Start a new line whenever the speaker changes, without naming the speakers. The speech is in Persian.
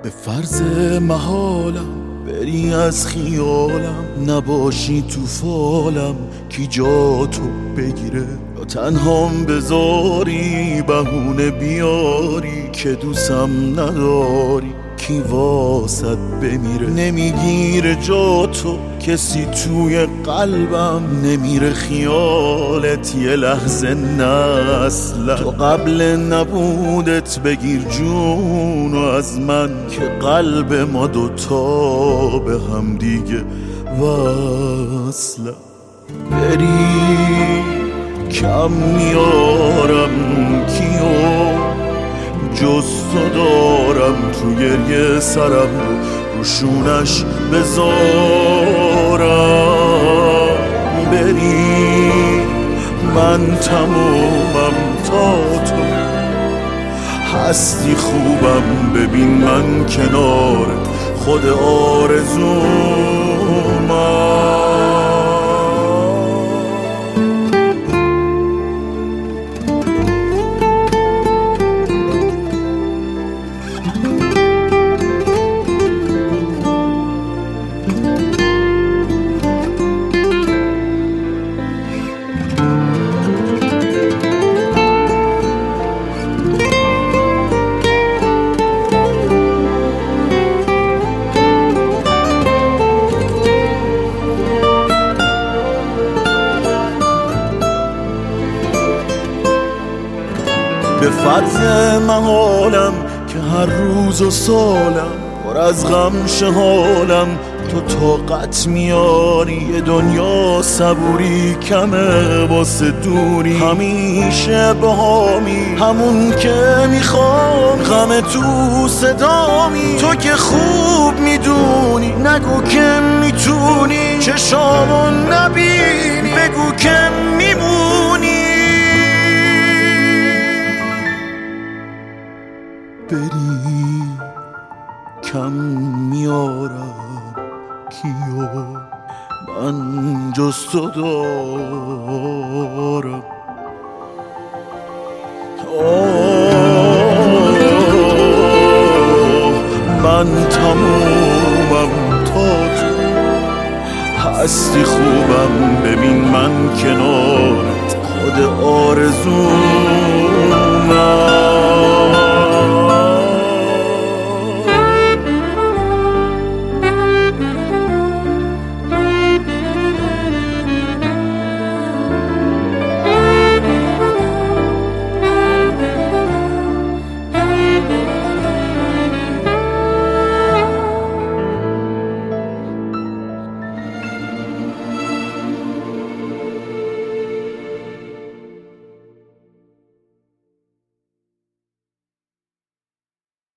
به فرض محالم بری از خیالم، نباشی تو فالم کی جا تو بگیره، یا تنهام بذاری بهونه بیاری که دوستم نداری کی واسط بمیره. نمیگیره جا تو کسی توی قلبم، نمیره خیالت یه لحظه نه اصلا. تو قبل نبودت بگیر جونو از من که قلب ما دوتا به هم دیگه وصله. بری کم میارم کیو جز تو دارم، تو گریه سرم روشونش بذارم. بری من تمومم تا تو هستی خوبم، ببین من کنارت خود آرزومم. به فرض محالم که هر روز و سالم پر از غم شه حالم، تو طاقت میاری یه دنیا صبوری کمه واسه دوری، همیشه بهامی همون که میخوام، غم تو صدامی تو که خوب میدونی، نگو که میتونی چشامو نبینی، بگو که میمونی. بری کم میارم کیو من جز تو دارم.